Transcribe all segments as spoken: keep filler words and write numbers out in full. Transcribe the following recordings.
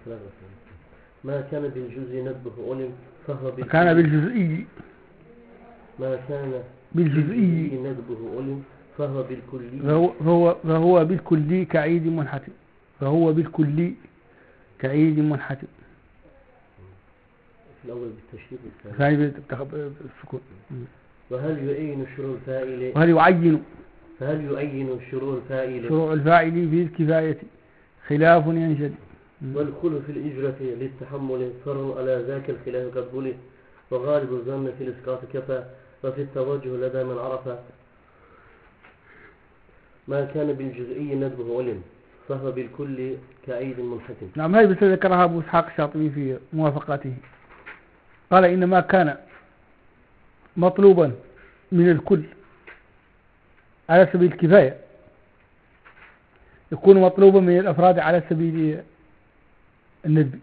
ما كان بالجزء ندبه علم فهو بالكلي. كان بالجزئي. ما كان بالجزئي ندبه علم فهو بالكلي. فهو, فهو, فهو بالكلي كعيد منحتم. فهو بالكلي كعيد منحتم. في الأول بالتشديد والثاني بالسكون. وهل يعين شروع الفاعل وهل يعين فهل يعين شروع الفاعل شروع الفاعل في الكفاية خلاف ينجلي. والخلف في الإجرة للتحمل فرع على ذاك الخلاف قد بلي. وغالب الظن في الإسقاط كفى وفي التوجه لدى من عرف. ما كان بالجزئي ندبه علم فهو بالكل كعيد منحتم. نعم، هذه بس ذكرها أبو إسحاق الشاطبي في موافقاته. قال إنما كان مطلوبا من الكل على سبيل الكفاية يكون مطلوبا من الأفراد على سبيل الندب.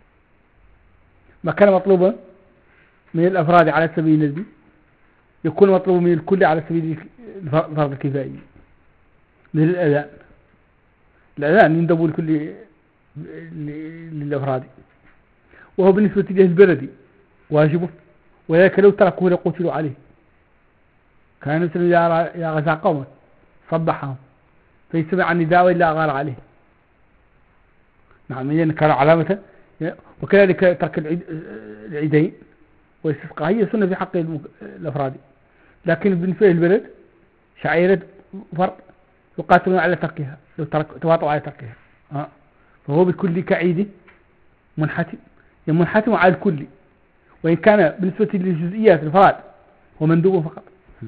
ما كان مطلوبا من الأفراد على سبيل الندب يكون مطلوبا من الكل على سبيل الفرض الكفائي. من الأذان الأذان يندب لكل للأفراد، وهو بالنسبة للبلد واجبه، وذلك لو تركوه لقتلوا عليه. كان مثل يا غزا قوما صبحهم فيسمع النداء إلا أغار عليه. نعم، يعني كان علامة. وكذلك ترك العيدين والاستسقاء هي سنة في حق الأفراد، لكن بالنسبة للبلد شعيرة فرق يقاتلون على تركها لو تواطؤوا على تركها. آه. فهو بكل كعيد منحتم، منحتم على الكل، وإن كان بالنسبة للجزئيات الفراد هو مندوب فقط.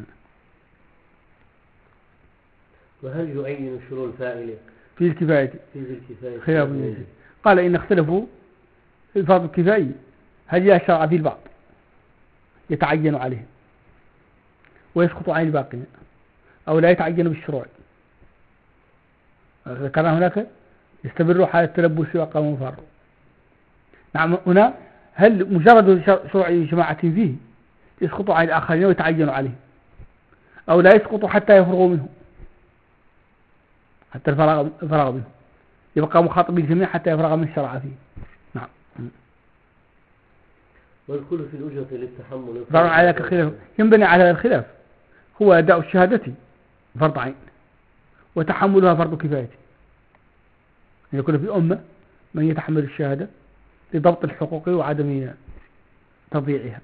وهل يعين شروع الفاعل في الكفاية في الكفاية خلاف ينجلي. قال إن اختلفوا في الفرض الكفائي هل يشرع في البعض يتعين عليه ويسقط عن الباقين أو لا يتعين بالشروع. ذكرنا هناك يستمر حال التلبس وقام فار. نعم، هنا هل مجرد شروع جماعة فيه يسقط عن الآخرين ويتعين عليه أو لا يسقط حتى يفرغوا منه، حتى الفراغ الفراغ منه، يبقى مخاطب الجميع حتى يفرغ من الشرع فيه. نعم. والكل في الأجرة للتحمل فرع على ذلك الخلاف ينبني على الخلاف هو أداء الشهادة فرض عين وتحملها فرض كفاية. يكون في الأمة من يتحمل الشهادة لضبط الحقوق وعدم تضييعها.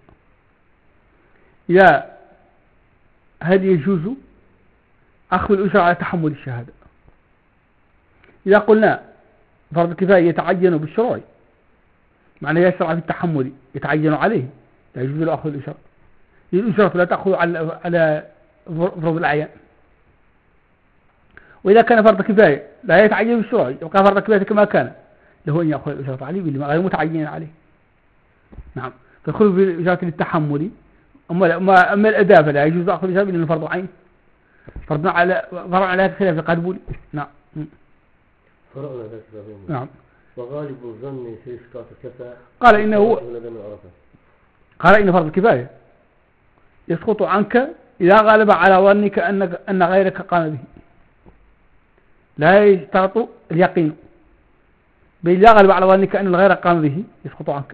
إذا هل يجوز أخذ الأجرة على تحمل الشهادة؟ إذا قلنا فرض كفاية يتعين بالشروع معنى يشرع في التحمل يتعين عليه لا يجوز له أخذ الأجرة. الأجرة لا تأخذ على على فرض الأعيان. وإذا كان فرض كفاية لا يتعين بالشروع يبقى فرض كفاية كما كان له أن يأخذ الأجرة عليه بالما غير متعين عليه. نعم، فالخلف في الأجرة للتحمل. أما أما الأداء فلا يجوز أخذ الأجرة لأنه فرض عين فرض على فرض على هذا الخلاف القبول. نعم. فرعنا ذلك نعم. وغالب الظن في إسقاط كفى. قال إنه قال إن فرض الكفاية يسقط عنك إذا غالب على ظنك أن أن غيرك قام به، لا يشترط اليقين، بل إذا غالب على ظنك أن الغير قام به يسقط عنك.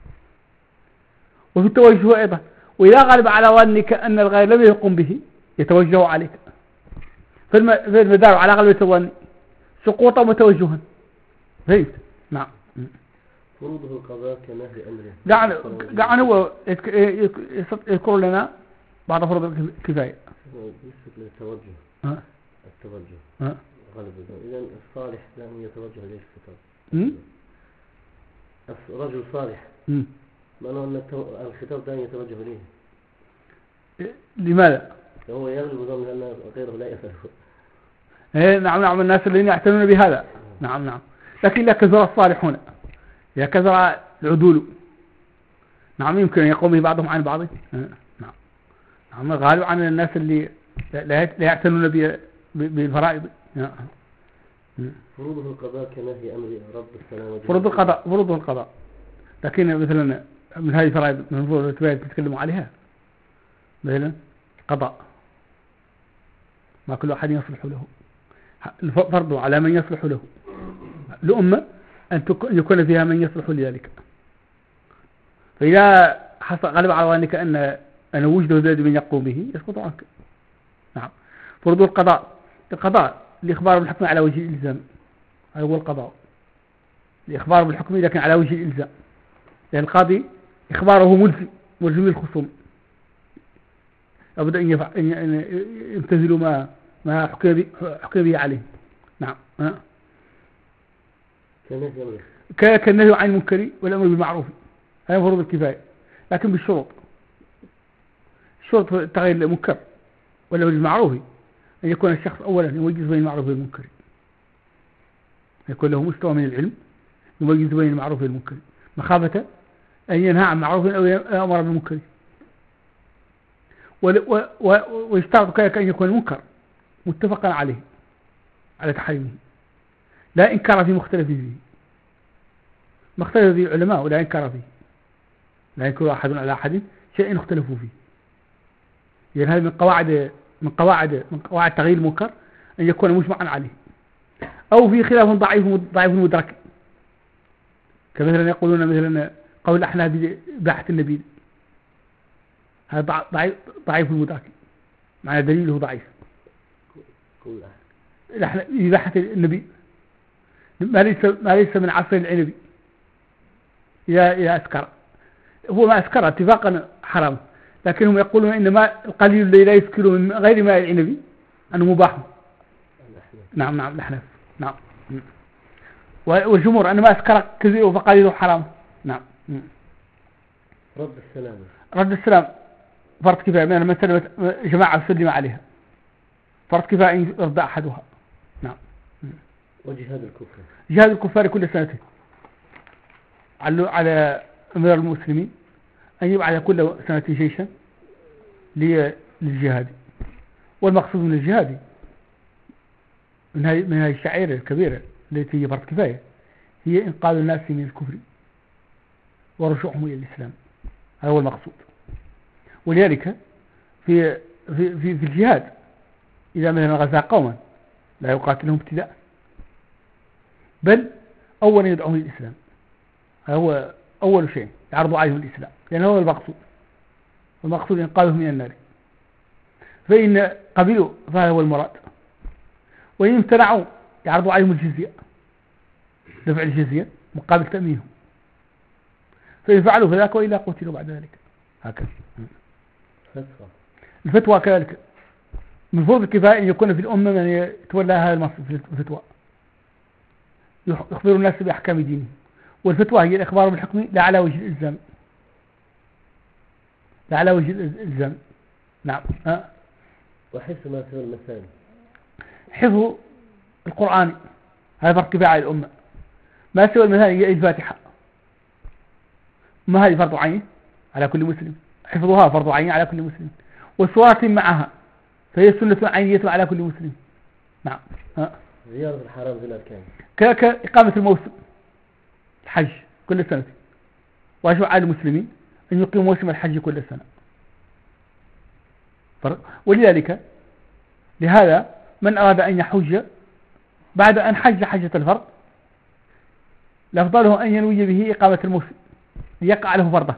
وفي التوجه أيضا وإذا غالب على ظنك أن الغير لم يقم به يتوجه عليك. في المدار على غلبة الظن سقوطا وتوجها. فهمت؟ نعم. فروضه القضاء كنهي أمره. دعنا دعنا هو يذكر لنا بعض فروض الكفاية. بالنسبة للتوجه. ها. التوجه. ها. غالب الظن. إذا الصالح لم يتوجه إليه الخطاب. امم. الرجل صالح. امم. معناه أن الخطاب دائما يتوجه إليه. لماذا؟ هو يغلب ظن أن غيره لا يفعله. إيه نعم نعم، الناس الذين يعتنون بهذا. نعم نعم، لكن لا كثر الصالحون، لا كثر العدول. نعم، يمكن أن يقوم بعضهم عن بعض. نعم نعم، غالب عن الناس اللي لا يعتنون بالفرائض. نعم. فروضه القضاء كنهي أمر رب السلام. فروض القضاء فروض القضاء، لكن مثلا من هذه الفرائض من فروض الكفاية تتكلموا عليها مثلا قضاء ما كل أحد يصلح له، الفرض على من يصلح له. الأمة أن يكون فيها من يصلح لذلك. فإذا حصل غلب على ظنك أن أن وجده ذات من يقوم به يسقط عنك. نعم. فرض القضاء، القضاء الإخبار بالحكم على وجه الإلزام، هذا هو القضاء، الإخبار بالحكم لكن على وجه الإلزام، لأن القاضي إخباره ملزم ملزم للخصوم، لابد أن يمتثلوا ما ما حكم به عليه. نعم. كالنهي عن المنكر والأمر بالمعروف، هذا فرض الكفاية، لكن بالشروط. شرط تغيير المنكر والأمر بالمعروف أن يكون الشخص أولا يميز بين المعروف والمنكر، يكون له مستوى من العلم يميز بين المعروف والمنكر، مخافة أن ينهى عن معروف أو يأمر بالمنكر. ويشترط كذلك أن يكون المنكر متفقا عليه على تحريمه، لا إنكار في مختلف فيه، ما اختلف فيه العلماء ولا إنكار فيه، لا ينكر أحد على أحد شيء اختلفوا فيه. يعني هذا من قواعد من قواعد من قواعد تغيير المنكر أن يكون مجمعا عليه، أو في خلاف ضعيف ضعيف مدرك، كمثلا يقولون مثلا قول الأحناف بإباحة النبيذ، هذا ضعيف ضعيف المدرك، معنى دليله ضعيف. إباحة النبيذ ما ليس ما ليس من عصر العنبي إذا إذا أسكر، هو ما أسكر اتفاقا حرام، لكنهم يقولون إن ما القليل الذي لا يسكر من غير ماء العنبي أنه مباح. نعم نعم الأحناف. نعم. والجمهور أن ما أسكر كثير فقليله حرام. نعم. رد السلام رد السلام فرض كفاية، من مثلا جماعة سلم عليها فرض كفاية أن يرد أحدها. نعم. وجهاد الكفار، جهاد الكفار كل سنتين على على أمير المسلمين أن يبعث كل سنة جيشا للجهاد. والمقصود من الجهاد من هذه من هذه الشعائر الكبيرة التي هي فرض كفاية هي إنقاذ الناس من الكفر ورجوعهم إلى الإسلام، هذا هو المقصود. ولذلك في في في, في الجهاد إذا مثلا غزا قوما لا يقاتلهم ابتداء، بل أولا يدعوهم للإسلام، هذا هو أول شيء يعرض عليهم الإسلام، لأنه هو المقصود، والمقصود إنقاذهم من النار. فإن قبلوا فهذا هو المراد، وإن امتنعوا يعرضوا عليهم الجزية، دفع الجزية مقابل تأمينهم، فإن فعلوا فذاك وإلا قتلوا بعد ذلك. هكذا. الفتوى كذلك من فوق الكفاية أن يكون في الأمة من يتولى هذا المنصب في الفتوى، يخبر الناس بأحكام دينهم. والفتوى هي الإخبار بالحكم لا على وجه الإلزام، لا على وجه الإلزام. نعم. أه. وحفظ ما سوى المثاني، حفظ القرآن هذا فرض كفاية على الأمة. ما سوى المثاني هي الفاتحة، ما هذه فرض عين على كل مسلم، حفظها فرض عين على كل مسلم، والسورة معها فهي سنة عينية على كل مسلم. نعم. أه. زيارة الحرام في الأركان، كإقامة الموسم الحج كل سنة، واجب على المسلمين أن يقيموا موسم الحج كل سنة. ولذلك لهذا من أراد أن يحج بعد أن حج حجة الفرض الأفضل أن ينوي به إقامة الموسم ليقع له فرضه،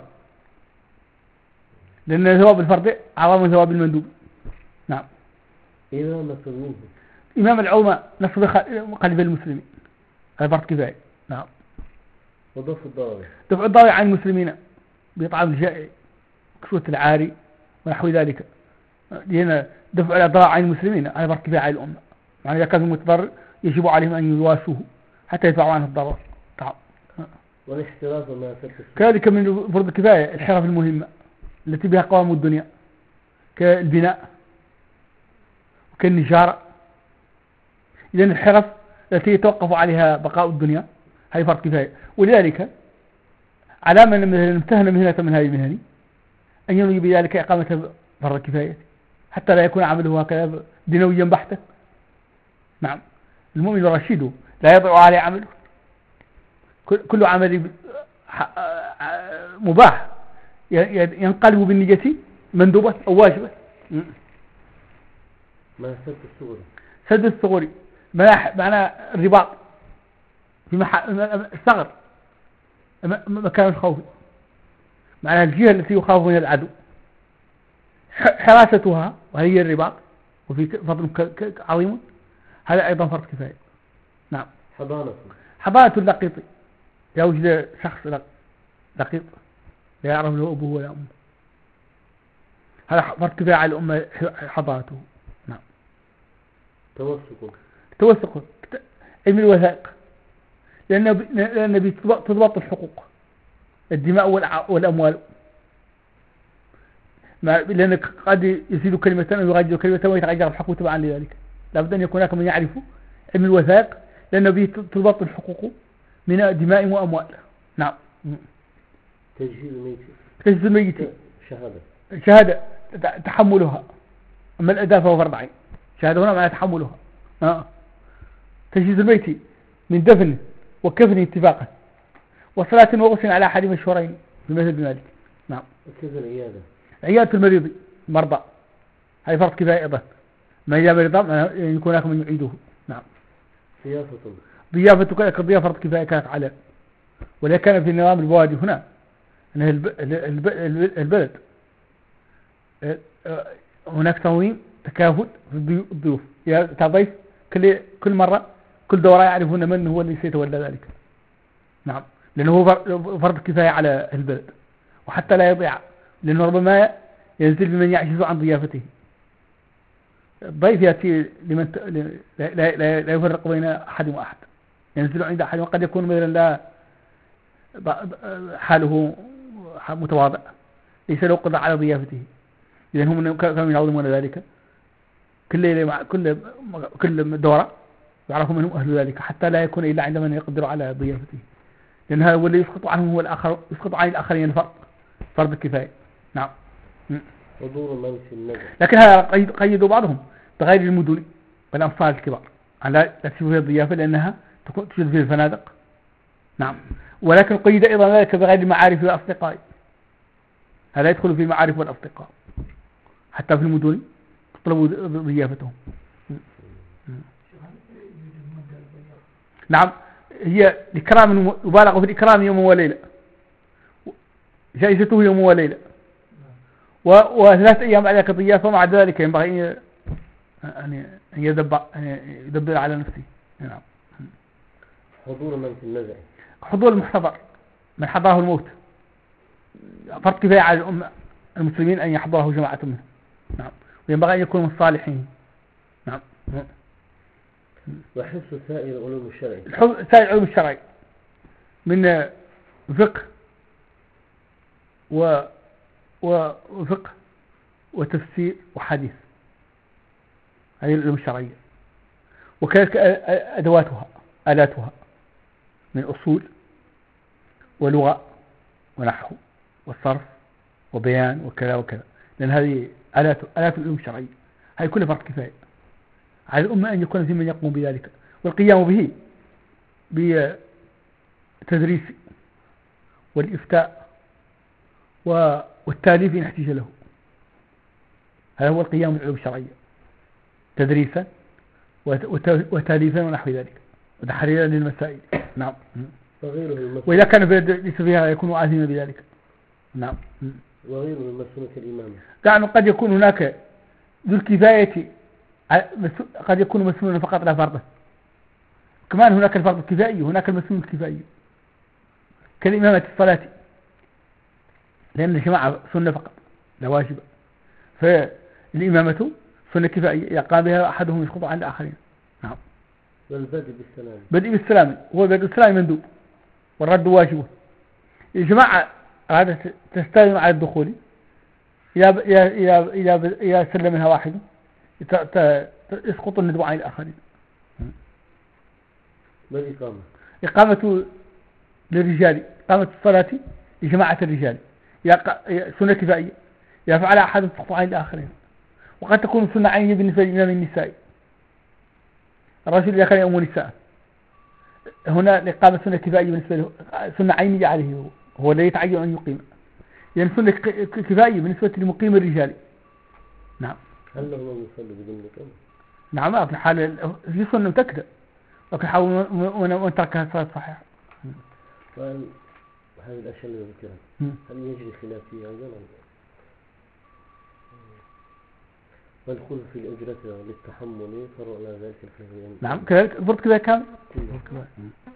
لأن ثواب الفرض أعظم من ثواب المندوب. نعم. إمام المسلمين، إمام العلماء نصب قلب المسلمين، هذا فرض كفاية. نعم. ودفع الضرر، دفع الضرر عن المسلمين بإطعام الجائع كسوة العاري ونحو ذلك، لأن دفع الضرر عن المسلمين هذا فرض كفاية على الأمة، يعني إذا كان المتضرر يجب عليهم أن يواسوه حتى يدفعوا عنه الضرر. طبعا. والاحتراز وما كذلك من فرض الكفاية الحرف المهمة التي بها قوام الدنيا كالبناء وكالنجارة. إذا الحرف التي يتوقف عليها بقاء الدنيا هذه فرض كفاية. ولذلك على من امتهن مهنة من هذه المهن أن ينوي بذلك إقامة فرض الكفاية حتى لا يكون عمله هكذا دنيويا بحتا. نعم. المؤمن الرشيد لا يضع عليه عمله، كل عمل مباح ينقلب بالنية مندوبة أو واجبة. ما سد الثغور، سد الثغور معنى الرباط في مح... الثغر مكان الخوف، معناها الجهة التي يخاف منها العدو، حراستها وهي الرباط، وفي فضل عظيم، هذا أيضا فرض كفاية. نعم. حضانة حضانة اللقيط، يوجد شخص لقيط لا يعرف له أبوه ولا أمه، هذا فرض كفاية على الأمة حضانته. نعم. توثق توثق علم الوثائق، لأن لأن تضبط الحقوق، الدماء والأموال، لأن قد يزيد كلمة ويغير كلمة ويتغير الحكم تبعا لذلك. لابد أن يكون هناك من يعرف علم الوثائق، لأنه به تضبط الحقوق من دماء وأموال. نعم. تجهيز الميت تجهيز الميت شهادة شهادة تحملها، أما الأداء فهو فرض عين، شهادة هنا معناها تحملها. آه. تجهيز الميت من دفن وكفن اتفاقا، وصلاة وغسل على أحد مشهورين بمثل مالك. نعم. كذا العيادة، عيادة المريض المرضى، هذه فرض كفاية أيضا، ما جاء مريضا يكون هناك من يعيده. نعم. ضيافة ضيافة كضيافة فرض كفاية كانت على، ولا كان في نظام البوادي هنا أن البلد هناك تنظيم تكافل في الضيوف، يا تضيف كل كل مرة كل دورة يعرفون من هو اللي سيتولى ذلك. نعم. لأنه هو فرض كفاية على البلد، وحتى لا يضيع، لأنه ربما ينزل بمن يعجز عن ضيافته. الضيف يأتي لمن ت... لا, لا, لا, لا يفرق بين أحد وأحد، ينزل عند أحد وقد يكون مثلا لا حاله متواضع، ليس له قدرة على ضيافته، لأن هم كانوا يعظمون ذلك. كل مع كل كل دورة يعرفوا منهم أهل ذلك، حتى لا يكون إلا عندما يقدر على ضيافته، لأن هذا والذي يسقط عنهم هو الآخر، يسقط عن الآخرين الفرق، فرض الكفاية. نعم. حضور من في النجم، لكن هذا قيد قيدوا بعضهم بغير المدن والأمصار الكبار على لا تشوف فيها الضيافة، لأنها تكون توجد في الفنادق. نعم. ولكن قيد أيضا ذلك بغير المعارف والأصدقاء، هذا يدخل في المعارف والأصدقاء، حتى في المدن تطلبوا ضيافتهم. نعم. هي الإكرام، يبالغ في الإكرام يوم وليلة، جائزته يوم وليلة، وثلاث أيام عليك ضيافة، مع ذلك ينبغي أن يدبر يدبر على نفسه. نعم. حضور من في النزع، حضور المحتضر من حضره الموت، فرض كفاية على الأمة المسلمين أن يحضره جماعة منهم. نعم. وينبغي أن يكون من الصالحين. نعم. وحفظ سائر علوم الشرع، سائر علوم الشرع من فقه و وفقه وتفسير وحديث، هذه العلوم الشرعية، وكذلك أدواتها آلاتها من أصول ولغة ونحو والصرف وبيان وكذا وكذا، لأن هذه آلات آلات العلوم الشرعية، هذه كلها فرض كفاية على الأمة أن يكون في من يقوم بذلك، والقيام به بالتدريس والإفتاء والتاليف إن احتاج له. هذا هو القيام بالعلوم الشرعية، تدريسا وتاليفا ونحو ذلك، وتحريرا للمسائل. نعم. وإذا كان ليس فيها يكون عازما بذلك. نعم. وغيره من مسنة الإمامة، يعني قد يكون هناك ذو الكفاية، قد يكون مسنونا فقط لا فرضا، كمان هناك الفرض الكفائي، هناك المسنون الكفائي كالإمامة الصلاة، لأن الجماعة سنة فقط لا واجبة، فالإمامة سنة كفائية يقام بها أحدهم يسقط عن الآخرين. نعم. والبدء بالسلام، بدء بالسلام، هو بدء بالسلام مندوب والرد واجبه. الجماعة هذا تستلم على الدخول، إذا إذا إذا إذا سلم منها واحد يسقط الندب عن الآخرين. والإقامة، إقامة للرجال، إقامة الصلاة لجماعة الرجال سنة كفائية، إذا فعل أحد تسقط عن الآخرين، وقد تكون سنة عينية بالنسبة لإمام النساء، الرجل إذا كان يؤم النساء، هنا الإقامة سنة كفائية بالنسبة له، سنة عينية عليه، هو الذي يتعين أن يقيم، يعني سنة كفائية بالنسبة لمقيم الرجال. نعم. هل له من يصلي بدون إقامة؟ نعم. في حال في سنة متأكدة، لكن حاول وأن تركها صلاة صحيحة. وهل هذه الأشياء اللي ذكرها مم. هل يجري خلاف فيها أيضا؟ والدخول في الأجرة للتحمل فرع على ذلك الخلاف. نعم كذلك ضبط كذا كان.